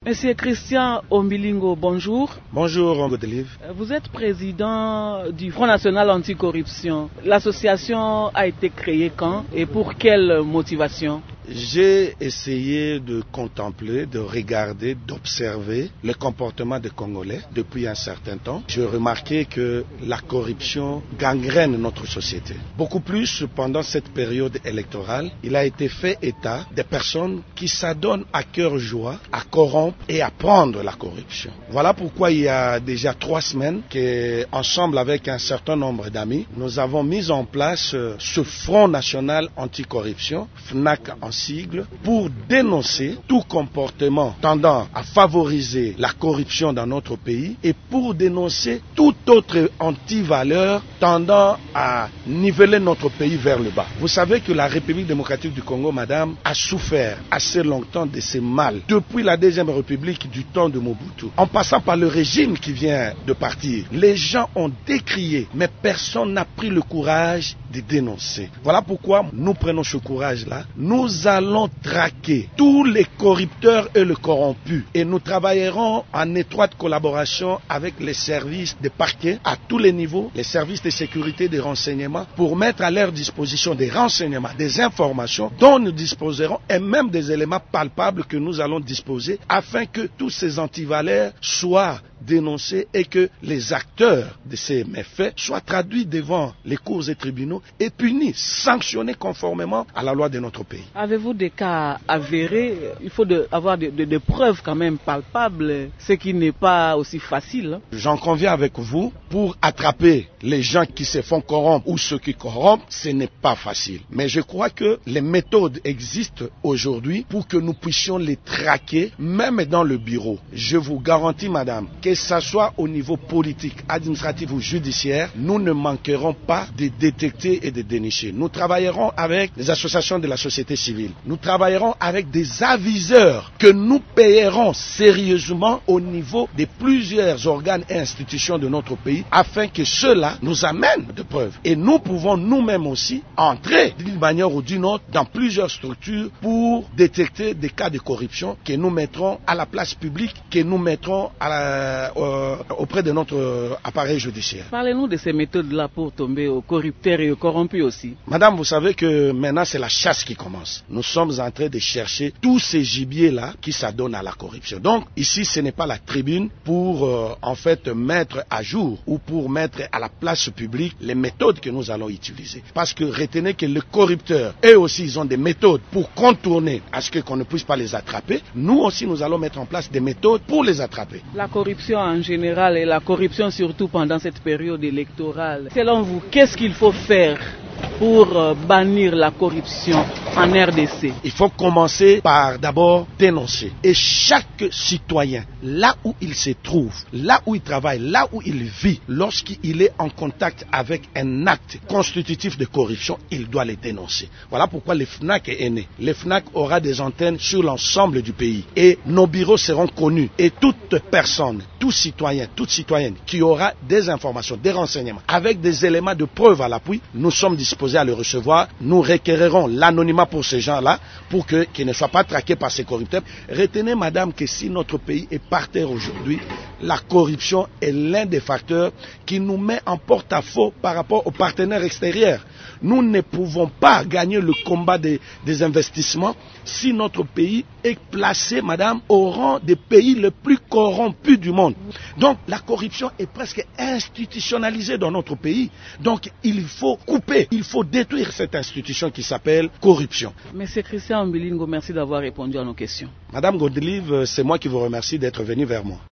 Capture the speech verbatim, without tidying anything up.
Monsieur Christian Ombilingo, bonjour. Bonjour, Godelive. Vous êtes président du Front National Anticorruption. L'association a été créée quand et pour quelle motivation? J'ai essayé de contempler, de regarder, d'observer le comportement des Congolais depuis un certain temps. J'ai remarqué que la corruption gangrène notre société. Beaucoup plus pendant cette période électorale, il a été fait état des personnes qui s'adonnent à cœur joie à corrompre et à prendre la corruption. Voilà pourquoi il y a déjà trois semaines qu'ensemble avec un certain nombre d'amis, nous avons mis en place ce Front National Anticorruption, F N A C en sigle, pour dénoncer tout comportement tendant à favoriser la corruption dans notre pays et pour dénoncer toute autre antivaleur tendant à niveler notre pays vers le bas. Vous savez que la République démocratique du Congo, madame, a souffert assez longtemps de ces mal. Depuis la deuxième République du temps de Mobutu, en passant par le régime qui vient de partir, les gens ont décrié, mais personne n'a pris le courage de dénoncer. Voilà pourquoi nous prenons ce courage-là. Nous allons traquer tous les corrupteurs et les corrompus et nous travaillerons en étroite collaboration avec les services de parquet à tous les niveaux, les services de sécurité, de renseignement, pour mettre à leur disposition des renseignements, des informations dont nous disposerons et même des éléments palpables que nous allons disposer afin que tous ces antivaleurs soient dénoncés et que les acteurs de ces méfaits soient traduits devant les cours et tribunaux et punis, sanctionnés conformément à la loi de notre pays. Avez-vous des cas avérés? Il faut de, avoir des de, de preuves quand même palpables, ce qui n'est pas aussi facile. Hein? J'en conviens avec vous, pour attraper les gens qui se font corrompre ou ceux qui corrompent, ce n'est pas facile. Mais je crois que les méthodes existent aujourd'hui pour que nous puissions les traquer, même dans le bureau. Je vous garantis, madame, que ce soit au niveau politique, administratif ou judiciaire, nous ne manquerons pas de détecter et de dénicher. Nous travaillerons avec les associations de la société civile. Nous travaillerons avec des aviseurs que nous payerons sérieusement au niveau de plusieurs organes et institutions de notre pays afin que ceux-là nous amènent de preuves. Et nous pouvons nous-mêmes aussi entrer d'une manière ou d'une autre dans plusieurs structures pour détecter des cas de corruption que nous mettrons à la place publique, que nous mettrons à la Euh, auprès de notre euh, appareil judiciaire. Parlez-nous de ces méthodes-là pour tomber aux corrupteurs et aux corrompus aussi. Madame, vous savez que maintenant c'est la chasse qui commence. Nous sommes en train de chercher tous ces gibiers-là qui s'adonnent à la corruption. Donc ici ce n'est pas la tribune pour euh, en fait mettre à jour ou pour mettre à la place publique les méthodes que nous allons utiliser. Parce que retenez que les corrupteurs, eux aussi ils ont des méthodes pour contourner à ce que qu'on ne puisse pas les attraper. Nous aussi nous allons mettre en place des méthodes pour les attraper. La corruption en général et la corruption surtout pendant cette période électorale. Selon vous, qu'est-ce qu'il faut faire pour euh, bannir la corruption en R D C? Il faut commencer par d'abord dénoncer. Et chaque citoyen, là où il se trouve, là où il travaille, là où il vit, lorsqu'il est en contact avec un acte constitutif de corruption, il doit les dénoncer. Voilà pourquoi le F N A C est né. Le F N A C aura des antennes sur l'ensemble du pays. Et nos bureaux seront connus. Et toute personne, tout citoyen, toute citoyenne qui aura des informations, des renseignements, avec des éléments de preuve à l'appui, nous sommes disposés à le recevoir. Nous requérerons l'anonymat pour ces gens-là, pour que, qu'ils ne soient pas traqués par ces corrupteurs. Retenez, madame, que si notre pays est par terre aujourd'hui, la corruption est l'un des facteurs qui nous met en porte-à-faux par rapport aux partenaires extérieurs. Nous ne pouvons pas gagner le combat des, des investissements si notre pays est placé, madame, au rang des pays les plus corrompus du monde. Donc, la corruption est presque institutionnalisée dans notre pays. Donc, il faut couper, il faut détruire cette institution qui s'appelle corruption. Monsieur Christian Ombilingo, merci d'avoir répondu à nos questions. Madame Godelive, c'est moi qui vous remercie d'être venu vers moi.